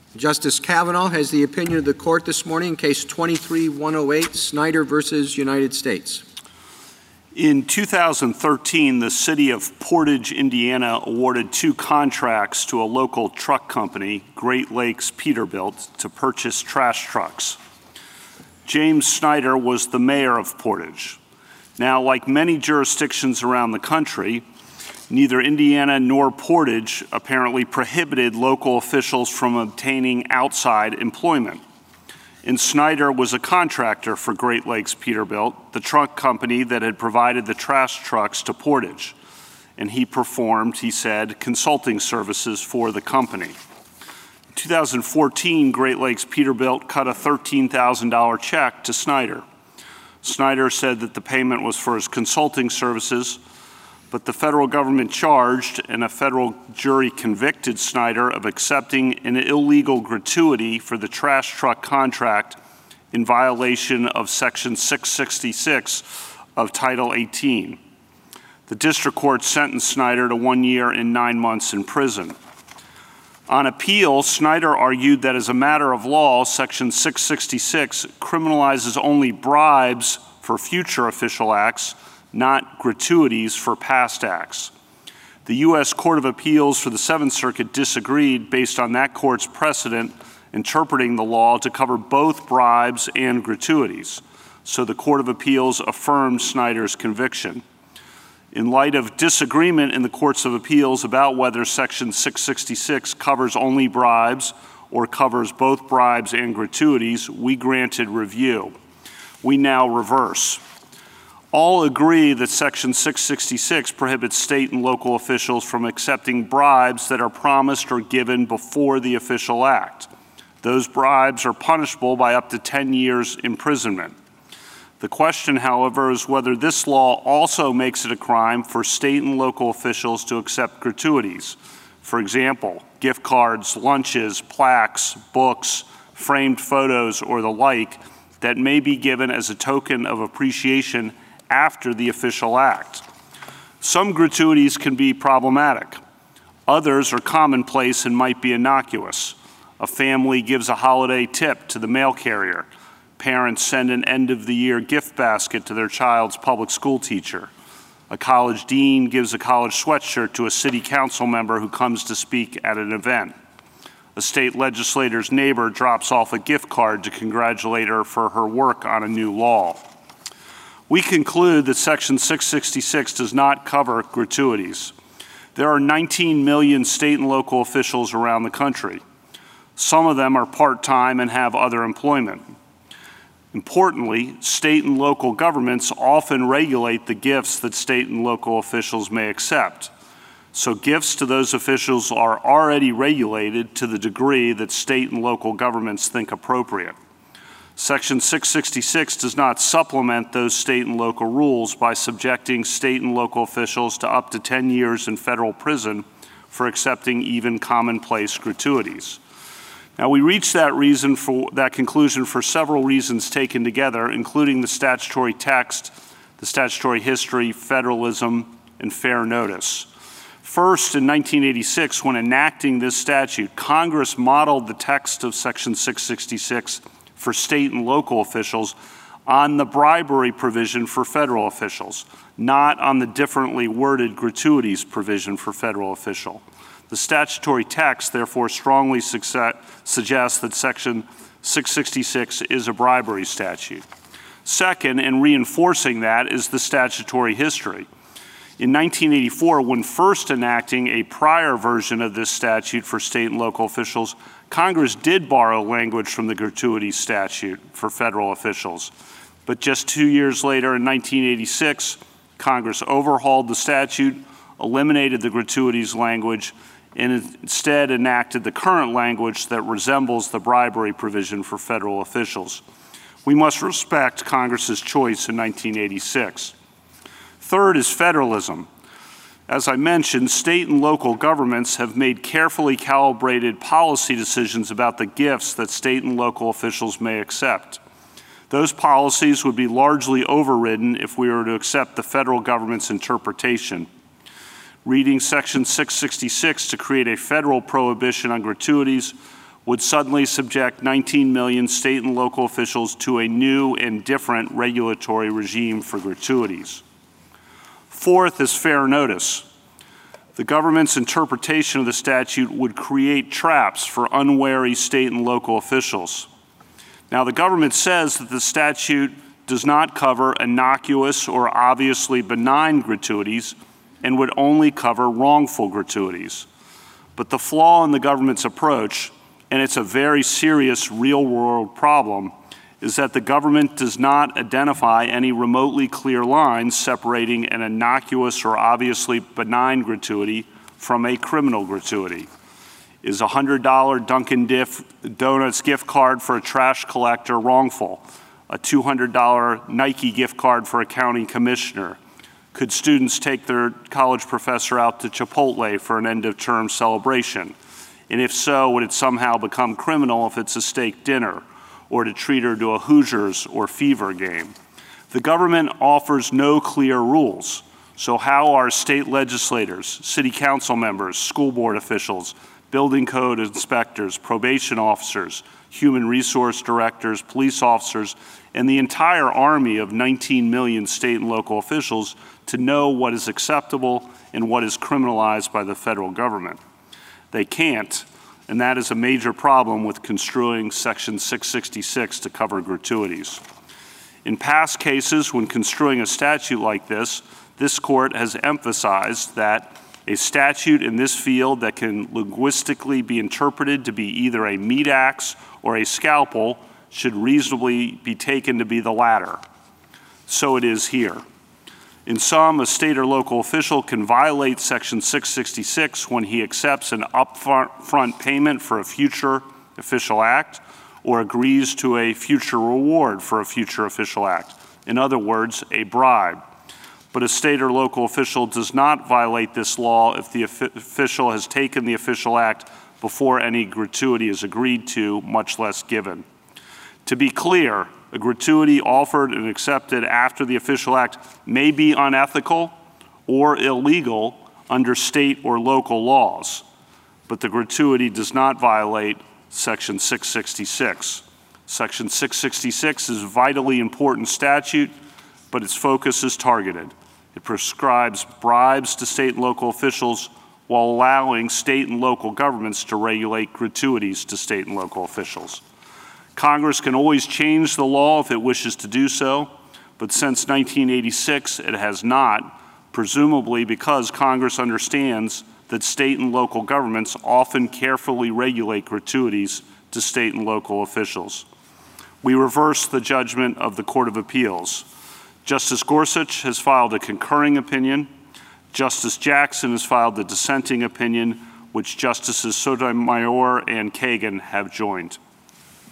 Justice Kavanaugh has the opinion of the court this morning in case 23-108, Snyder versus United States. In 2013, the city of Portage, Indiana awarded 2 contracts to a local truck company, Great Lakes Peterbilt, to purchase trash trucks. James Snyder was the mayor of Portage. Now, like many jurisdictions around the country, neither Indiana nor Portage apparently prohibited local officials from obtaining outside employment. And Snyder was a contractor for Great Lakes Peterbilt, the truck company that had provided the trash trucks to Portage. And he performed, he said, consulting services for the company. In 2014, Great Lakes Peterbilt cut a $13,000 check to Snyder. Snyder said that the payment was for his consulting services, but the federal government charged and a federal jury convicted Snyder of accepting an illegal gratuity for the trash truck contract in violation of Section 666 of Title 18. The district court sentenced Snyder to 1 year and 9 months in prison. On appeal, Snyder argued that as a matter of law, Section 666 criminalizes only bribes for future official acts, not gratuities for past acts. The U.S. Court of Appeals for the Seventh Circuit disagreed based on that court's precedent interpreting the law to cover both bribes and gratuities. So the Court of Appeals affirmed Snyder's conviction. In light of disagreement in the courts of appeals about whether Section 666 covers only bribes or covers both bribes and gratuities, we granted review. We now reverse. All agree that Section 666 prohibits state and local officials from accepting bribes that are promised or given before the official act. Those bribes are punishable by up to 10 years imprisonment. The question, however, is whether this law also makes it a crime for state and local officials to accept gratuities. For example, gift cards, lunches, plaques, books, framed photos, or the like that may be given as a token of appreciation after the official act. Some gratuities can be problematic. Others are commonplace and might be innocuous. A family gives a holiday tip to the mail carrier. Parents send an end-of-the-year gift basket to their child's public school teacher. A college dean gives a college sweatshirt to a city council member who comes to speak at an event. A state legislator's neighbor drops off a gift card to congratulate her for her work on a new law. We conclude that Section 666 does not cover gratuities. There are 19 million state and local officials around the country. Some of them are part-time and have other employment. Importantly, state and local governments often regulate the gifts that state and local officials may accept. So gifts to those officials are already regulated to the degree that state and local governments think appropriate. Section 666 does not supplement those state and local rules by subjecting state and local officials to up to 10 years in federal prison for accepting even commonplace gratuities. Now, we reached that conclusion for several reasons taken together, including the statutory text, the statutory history, federalism, and fair notice. First, in 1986, when enacting this statute, Congress modeled the text of Section 666 for state and local officials on the bribery provision for federal officials, not on the differently worded gratuities provision for federal official. The statutory text, therefore, strongly suggests that Section 666 is a bribery statute. Second, and reinforcing that, is the statutory history. In 1984, when first enacting a prior version of this statute for state and local officials, Congress did borrow language from the gratuity statute for federal officials. But just 2 years later, in 1986, Congress overhauled the statute, eliminated the gratuities language, and instead enacted the current language that resembles the bribery provision for federal officials. We must respect Congress's choice in 1986. Third is federalism. As I mentioned, state and local governments have made carefully calibrated policy decisions about the gifts that state and local officials may accept. Those policies would be largely overridden if we were to accept the federal government's interpretation. Reading Section 666 to create a federal prohibition on gratuities would suddenly subject 19 million state and local officials to a new and different regulatory regime for gratuities. Fourth is fair notice. The government's interpretation of the statute would create traps for unwary state and local officials. Now, the government says that the statute does not cover innocuous or obviously benign gratuities and would only cover wrongful gratuities. But the flaw in the government's approach, and it's a very serious real-world problem, is that the government does not identify any remotely clear lines separating an innocuous or obviously benign gratuity from a criminal gratuity. Is a $100 Dunkin' Donuts gift card for a trash collector wrongful? A $200 Nike gift card for a county commissioner? Could students take their college professor out to Chipotle for an end-of-term celebration? And if so, would it somehow become criminal if it's a steak dinner, or to treat her to a Hoosiers or Fever game? The government offers no clear rules. So how are state legislators, city council members, school board officials, building code inspectors, probation officers, human resource directors, police officers, and the entire army of 19 million state and local officials to know what is acceptable and what is criminalized by the federal government? They can't, and that is a major problem with construing Section 666 to cover gratuities. In past cases, when construing a statute like this court has emphasized that a statute in this field that can linguistically be interpreted to be either a meat axe or a scalpel should reasonably be taken to be the latter. So it is here. In sum, a state or local official can violate Section 666 when he accepts an upfront payment for a future official act or agrees to a future reward for a future official act. In other words, a bribe. But a state or local official does not violate this law if the official has taken the official act before any gratuity is agreed to, much less given. To be clear, a gratuity offered and accepted after the official act may be unethical or illegal under state or local laws, but the gratuity does not violate Section 666. Section 666 is a vitally important statute, but its focus is targeted. It prescribes bribes to state and local officials while allowing state and local governments to regulate gratuities to state and local officials. Congress can always change the law if it wishes to do so, but since 1986 it has not, presumably because Congress understands that state and local governments often carefully regulate gratuities to state and local officials. We reverse the judgment of the Court of Appeals. Justice Gorsuch has filed a concurring opinion. Justice Jackson has filed the dissenting opinion, which Justices Sotomayor and Kagan have joined.